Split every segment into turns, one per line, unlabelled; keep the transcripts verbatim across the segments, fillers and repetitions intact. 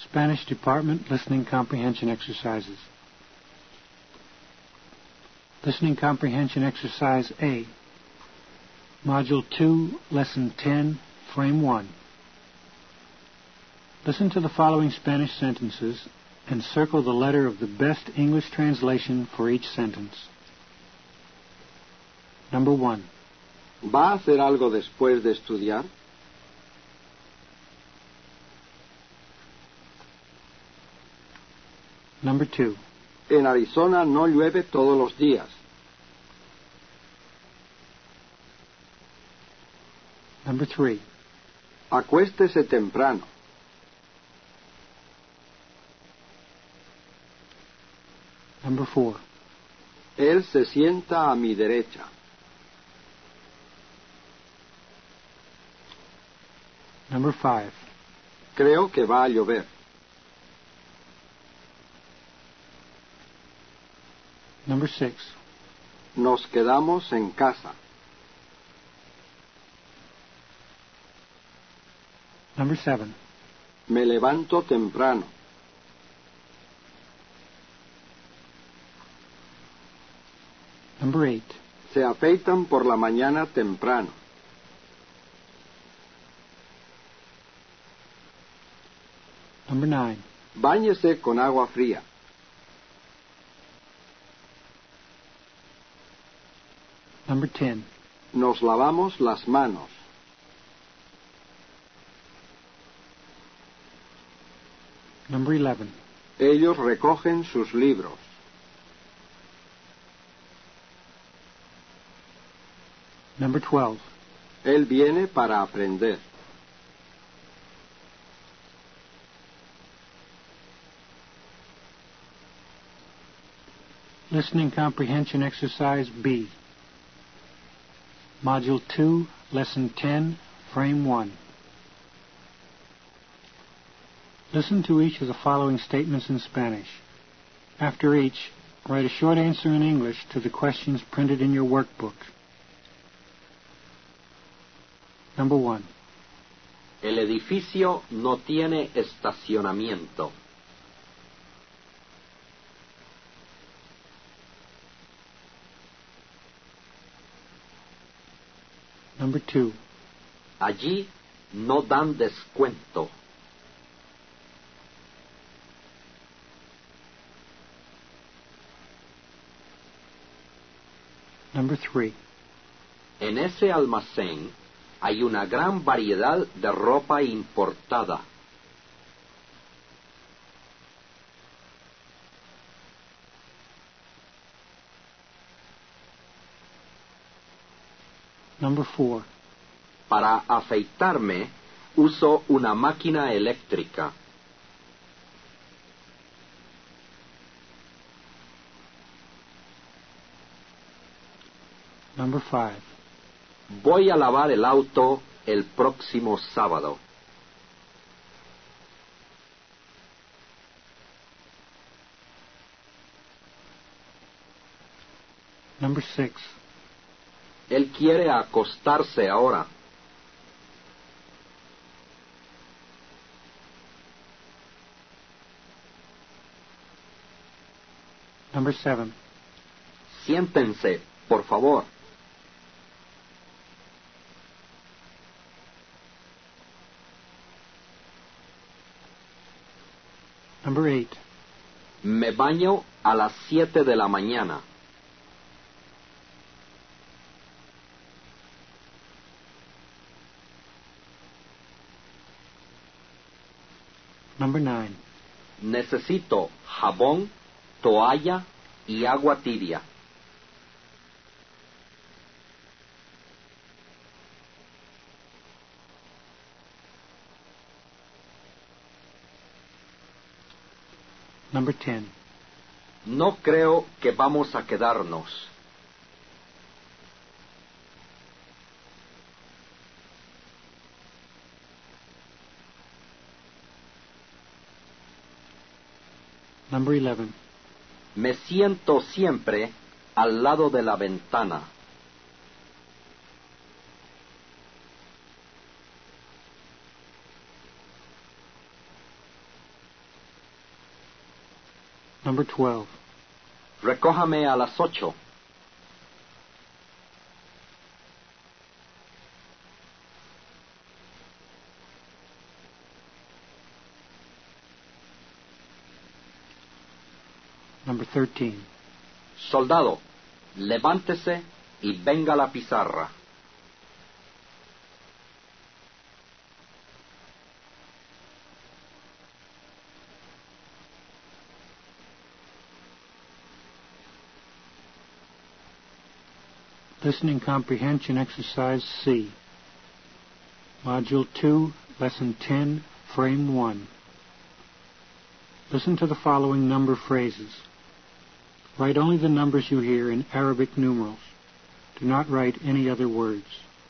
Spanish Department Listening Comprehension Exercises. Listening Comprehension Exercise A. Module two, Lesson ten, Frame one. Listen to the following Spanish sentences and circle the letter of the best English translation for each sentence. Number one.
¿Va a hacer algo después de estudiar?
Number two.
En Arizona no llueve todos los días.
Number three.
Acuéstese temprano.
Number four.
Él se sienta a mi derecha.
Number five.
Creo que va a llover.
Number six.
Nos quedamos en casa.
Number seven.
Me levanto temprano.
Number eight.
Se afeitan por la mañana temprano.
Number nine.
Báñese con agua fría.
Number ten.
Nos lavamos las manos.
Number eleven.
Ellos recogen sus libros.
Number twelve.
Él viene para aprender.
Listening Comprehension Exercise B. Module two, Lesson ten, Frame one. Listen to each of the following statements in Spanish. After each, write a short answer in English to the questions printed in your workbook. Number one.
El edificio no tiene estacionamiento.
Number two.
Allí no dan descuento.
Number three.
En ese almacén hay una gran variedad de ropa importada.
Number four.
Para afeitarme uso una máquina eléctrica.
Number five.
Voy a lavar el auto el próximo sábado.
Number six.
Él quiere acostarse ahora.
Number seven.
Siéntense, por favor.
Number eight.
Me baño a las siete de la mañana.
Number nine.
Necesito jabón, toalla y agua tibia.
Number ten.
No creo que vamos a quedarnos.
Number eleven.
Me siento siempre al lado de la ventana.
Number twelve.
Recójame a las ocho.
Number thirteen.
Soldado, levántese y venga a la pizarra.
Listening Comprehension Exercise C. Module two, Lesson ten, Frame one. Listen to the following number phrases. Write only the numbers you hear in Arabic numerals. Do not write any other words.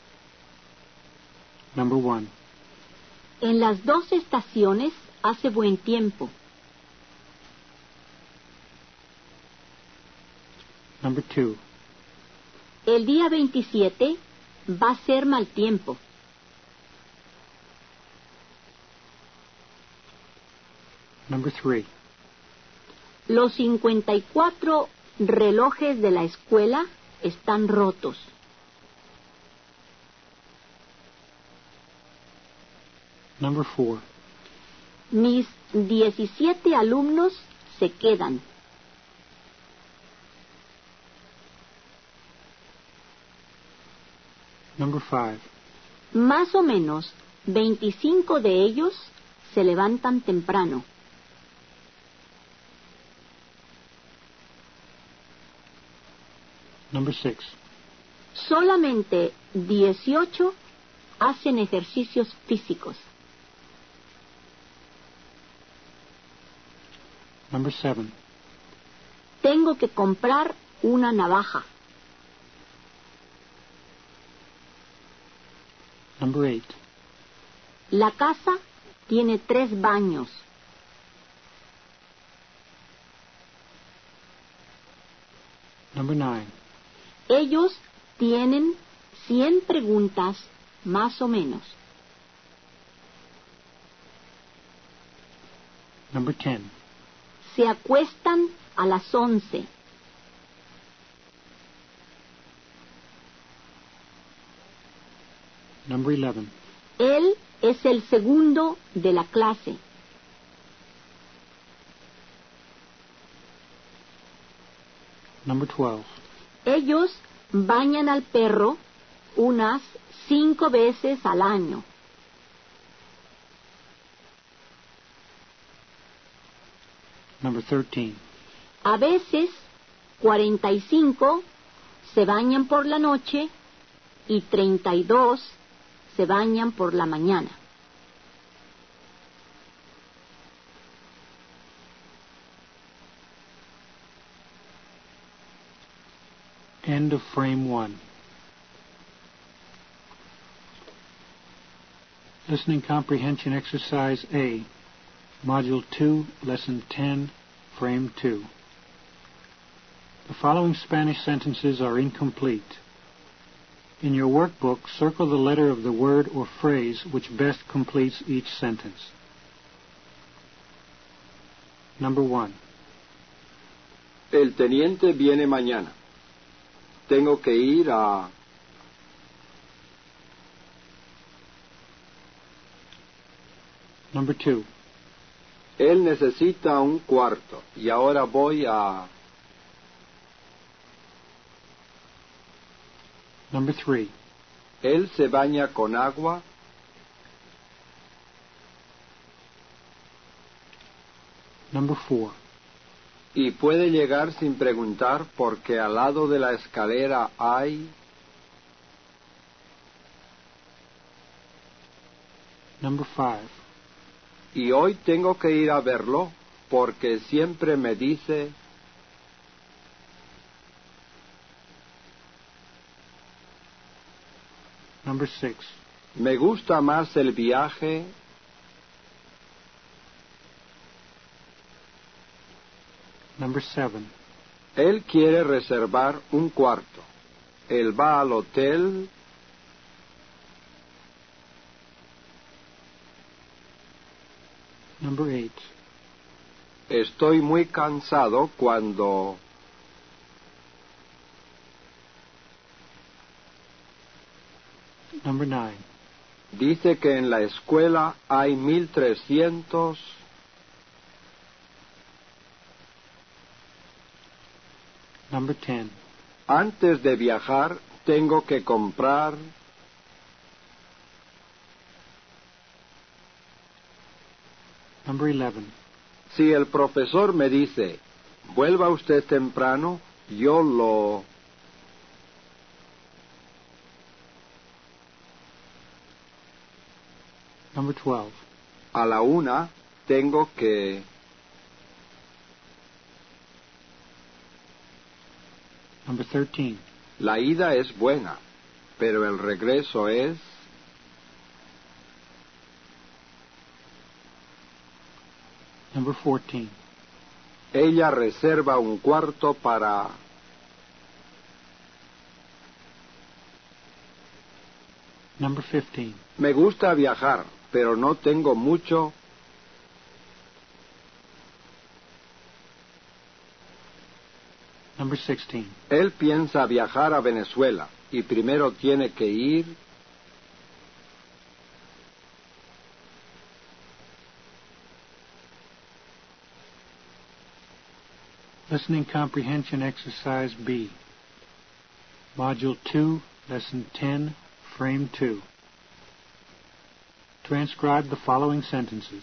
Number one.
En las dos estaciones hace buen tiempo.
Number two.
El día veintisiete va a ser mal tiempo.
Number three.
Los cincuenta y cuatro relojes de la escuela están rotos.
Number four.
Mis diecisiete alumnos se quedan.
Number five.
Más o menos veinticinco de ellos se levantan temprano.
Number six.
Solamente dieciocho hacen ejercicios físicos.
Number seven.
Tengo que comprar una navaja.
Number eight.
La casa tiene tres baños.
Number nine.
Ellos tienen cien preguntas más o menos.
Number ten.
Se acuestan a las once.
Number eleven.
Él es el segundo de la clase.
Number twelve.
Ellos bañan al perro unas cinco veces al año.
Number thirteen.
A veces, cuarenta y cinco se bañan por la noche y treinta y dos se bañan por la mañana.
End of Frame one. Listening Comprehension Exercise A. Module two, Lesson ten, Frame two. The following Spanish sentences are incomplete. In your workbook, circle the letter of the word or phrase which best completes each sentence. Number one.
El teniente viene mañana. Tengo que ir a...
Number two.
Él necesita un cuarto y ahora voy a...
Number three.
Él se baña con agua.
Number four.
Y puede llegar sin preguntar porque al lado de la escalera hay...
Number five.
Y hoy tengo que ir a verlo porque siempre me dice...
Number six.
Me gusta más el viaje...
Number seven.
Él quiere reservar un cuarto. Él va al hotel...
Number eight.
Estoy muy cansado cuando...
Number nine.
Dice que en la escuela hay mil trescientos...
Number ten.
Antes de viajar tengo que comprar...
Number eleven.
Si el profesor me dice, vuelva usted temprano, yo lo...
Number twelve.
A la una tengo que...
Number thirteen.
La ida es buena, pero el regreso es...
Number fourteen.
Ella reserva un cuarto para...
Number fifteen.
Me gusta viajar, pero no tengo mucho...
Number sixteen.
Él piensa viajar a Venezuela y primero tiene que ir...
Listening Comprehension Exercise B. Module two, Lesson ten, Frame two. Transcribe the following sentences.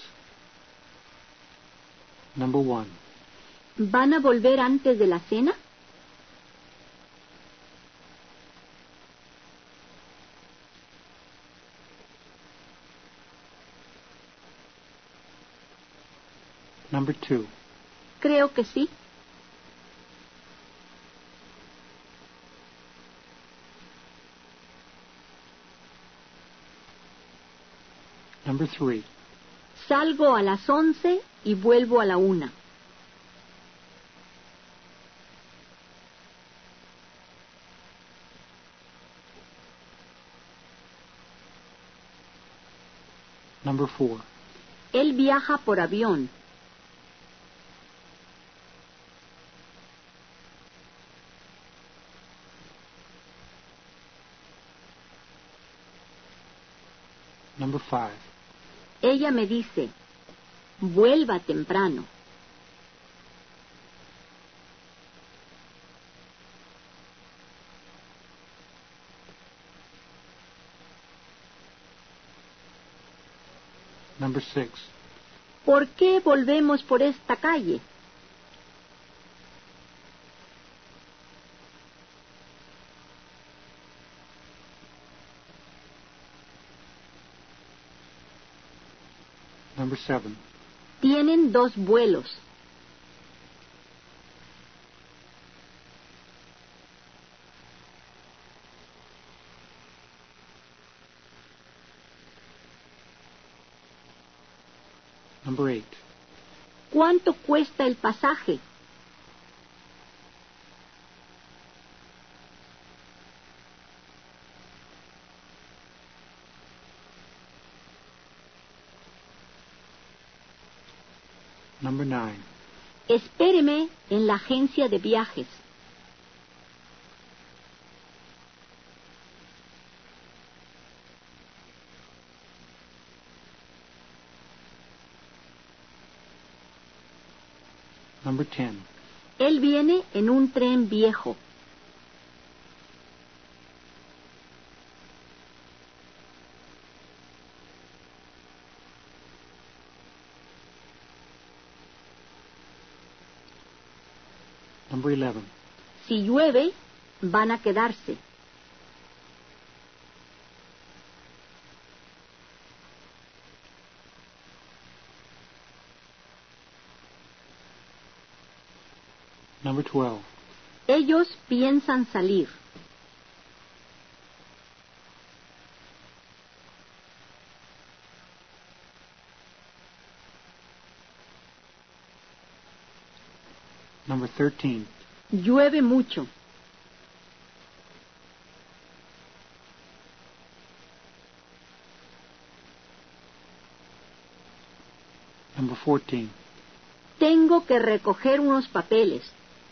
Number one.
¿Van a volver antes de la cena?
Number two.
Creo que sí.
Number three.
Salgo a las once y vuelvo a la una.
Number four.
Él viaja por avión.
Number five.
Ella me dice, vuelva temprano.
Number six.
¿Por qué volvemos por esta calle?
Number seven.
Tienen dos vuelos.
Number eight.
¿Cuánto cuesta el pasaje?
Number nine.
Espéreme en la agencia de viajes.
Number ten.
Él viene en un tren viejo.
Number eleven.
Si llueve, van a quedarse.
Number twelve.
Ellos piensan salir.
Number thirteen.
Llueve mucho.
Number fourteen.
Tengo que recoger unos papeles.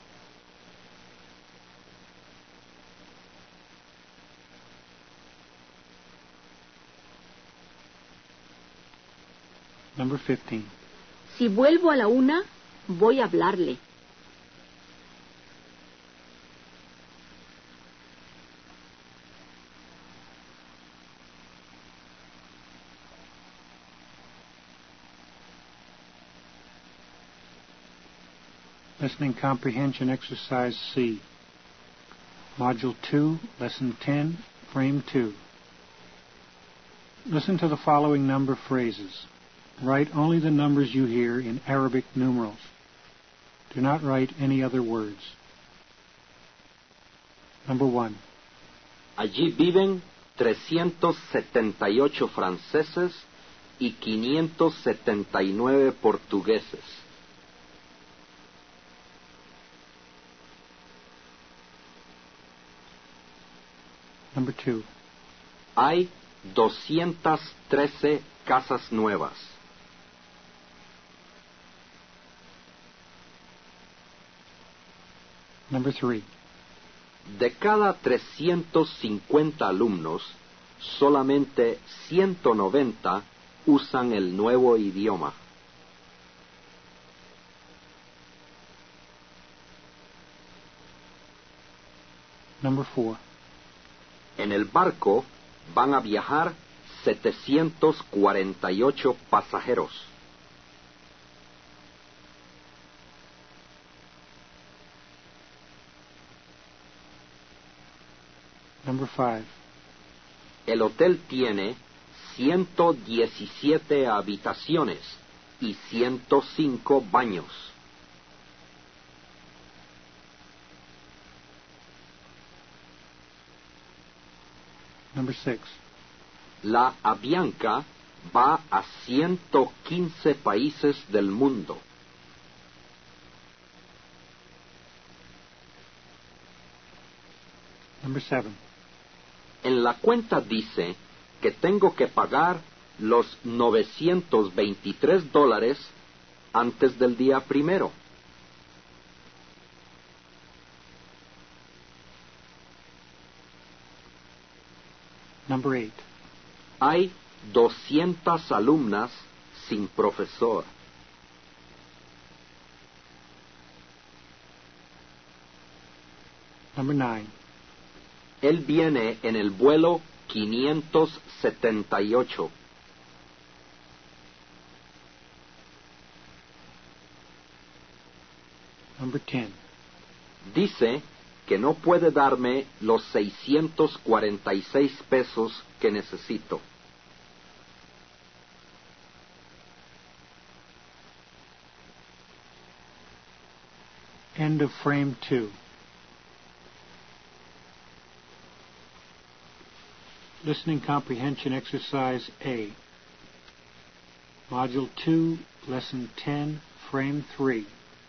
Number fifteen.
Si vuelvo a la una, voy a hablarle.
Listening Comprehension Exercise C. Module two, Lesson ten, Frame two. Listen to the following number phrases. Write only the numbers you hear in Arabic numerals. Do not write any other words. Number one.
Allí viven trescientos setenta y ocho franceses y quinientos setenta y nueve portugueses.
Number two.
Hay doscientas trece casas nuevas.
Number three.
De cada trescientos cincuenta alumnos, solamente ciento noventa usan el nuevo idioma.
Number four.
En el barco van a viajar setecientos cuarenta y ocho pasajeros.
Number five.
El hotel tiene ciento diecisiete habitaciones y ciento cinco baños.
Number six.
La Avianca va a ciento quince países del mundo.
Number seven.
En la cuenta dice que tengo que pagar los novecientos veintitrés dólares antes del día primero.
Number eight.
Hay doscientas alumnas sin profesor.
Number nine.
Él viene en el vuelo quinientos setenta y ocho.
Number ten.
Dice que no puede darme los seiscientos cuarenta y seis pesos que necesito.
End of Frame two. Listening Comprehension Exercise A. Module two, Lesson ten, Frame three.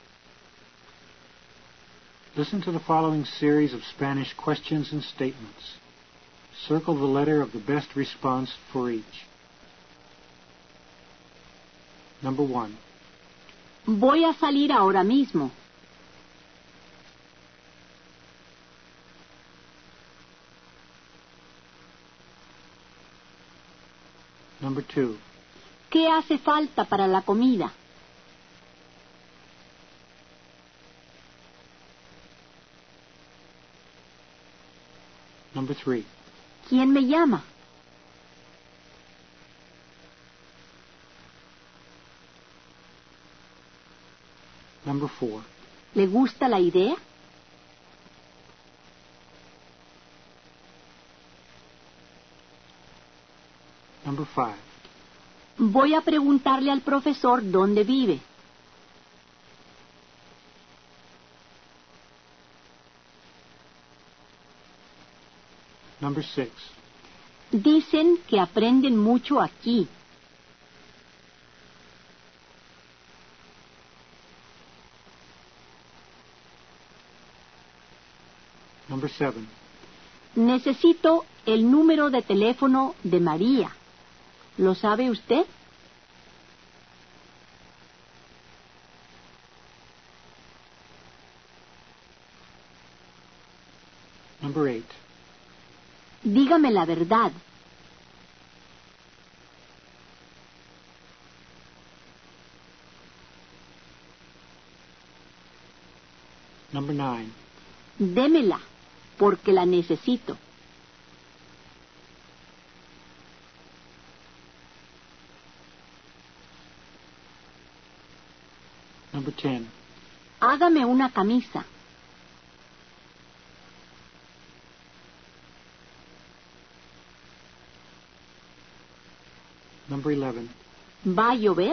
Listen to the following series of Spanish questions and statements. Circle the letter of the best response for each. Number one.
Voy a salir ahora mismo.
Number two.
¿Qué hace falta para la comida?
Number three.
¿Quién me llama?
Number four.
¿Le gusta la idea?
Number five.
Voy a preguntarle al profesor dónde vive.
Number six.
Dicen que aprenden mucho aquí.
Number seven.
Necesito el número de teléfono de María. ¿Lo sabe usted?
Number eight.
Dígame la verdad.
Number nine.
Démela, porque la necesito.
Number ten.
Hágame una camisa.
Number eleven.
¿Va a llover?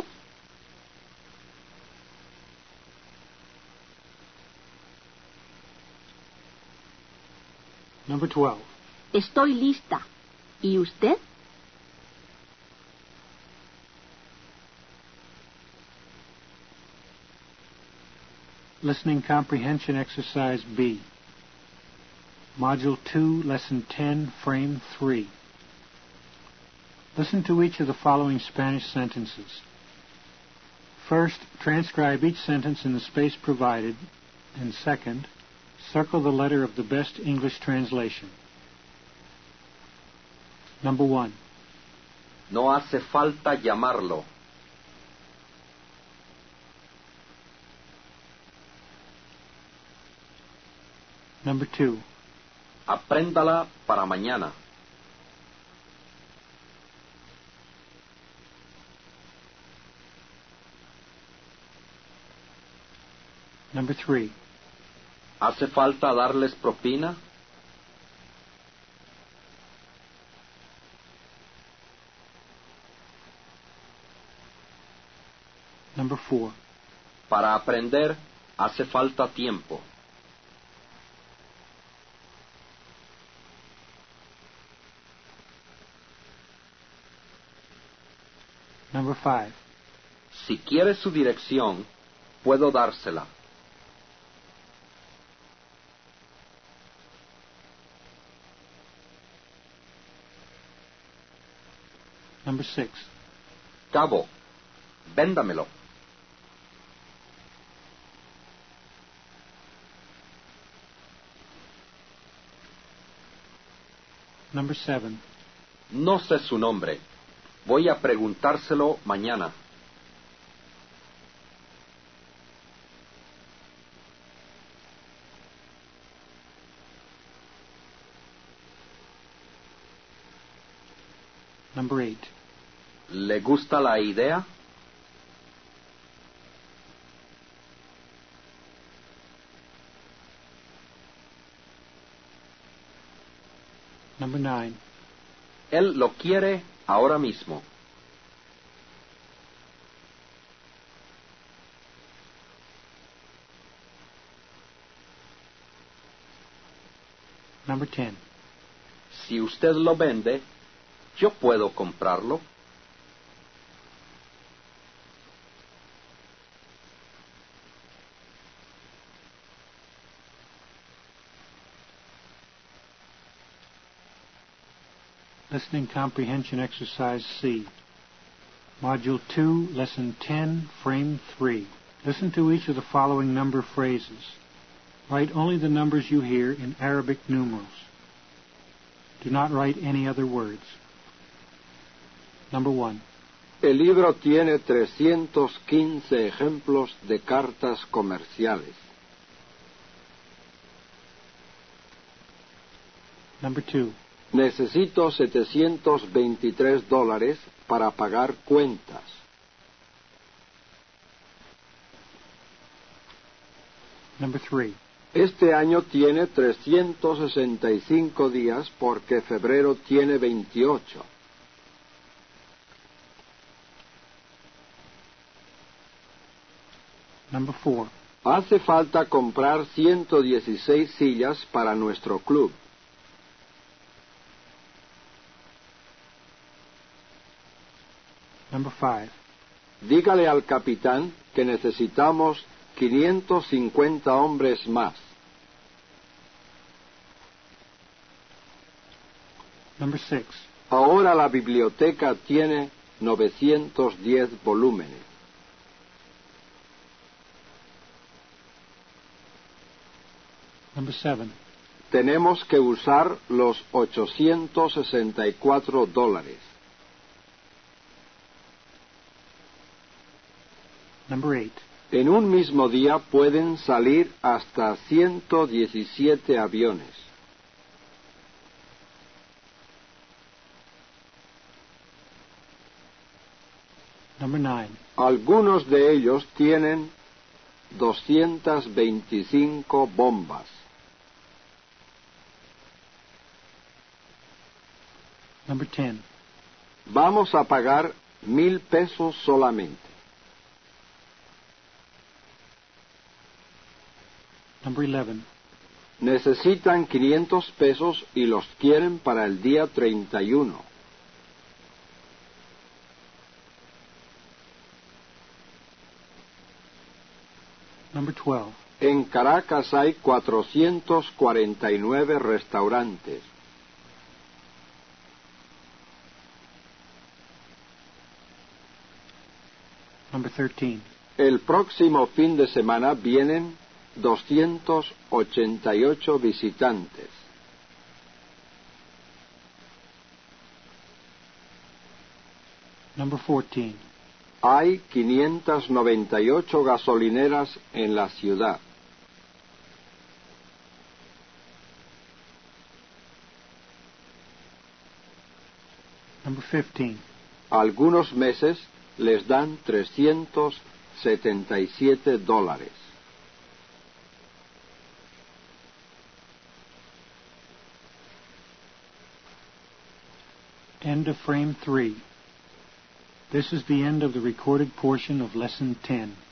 Number twelve.
Estoy lista. ¿Y usted?
Listening Comprehension Exercise B. Module two, Lesson ten, Frame three. Listen to each of the following Spanish sentences. First, transcribe each sentence in the space provided, and second, circle the letter of the best English translation. Number one.
No hace falta llamarlo.
Number two.
Apréndala para mañana.
Number three.
¿Hace falta darles propina?
Number four.
Para aprender hace falta tiempo.
Number five.
Si quiere su dirección, puedo dársela.
Number six.
Cabo, véndamelo.
Number seven.
No sé su nombre. Voy a preguntárselo mañana.
Number eight.
¿Le gusta la idea?
Number nine.
Él lo quiere ahora mismo.
Number ten.
Si usted lo vende, yo puedo comprarlo.
Listening Comprehension Exercise C. Module two, Lesson ten, Frame three. Listen to each of the following number phrases. Write only the numbers you hear in Arabic numerals. Do not write any other words. Number one.
El libro tiene trescientos quince ejemplos de cartas comerciales.
Number two.
Necesito setecientos veintitrés dólares para pagar cuentas.
Number three.
Este año tiene trescientos sesenta y cinco días porque febrero tiene veintiocho.
Number four.
Hace falta comprar ciento dieciséis sillas para nuestro club.
Number five.
Dígale al capitán que necesitamos quinientos cincuenta hombres más.
Number six.
Ahora la biblioteca tiene novecientos diez volúmenes.
Number seven.
tenemos que usar los ochocientos sesenta y cuatro dólares.
Number eight.
En un mismo día pueden salir hasta ciento diecisiete aviones.
Number nine.
Algunos de ellos tienen doscientas veinticinco bombas.
Number ten.
Vamos a pagar mil pesos solamente.
Number eleven.
Necesitan quinientos pesos y los quieren para el día treinta y uno.
Number twelve.
En Caracas hay cuatrocientos cuarenta y nueve restaurantes.
Number thirteen.
El próximo fin de semana vienen doscientos ochenta y ocho visitantes.
Number fourteen.
Hay quinientas noventa y ocho gasolineras en la ciudad.
Number fifteen.
Algunos meses les dan trescientos setenta y siete dólares.
End of frame three. This is the end of the recorded portion of Lesson ten.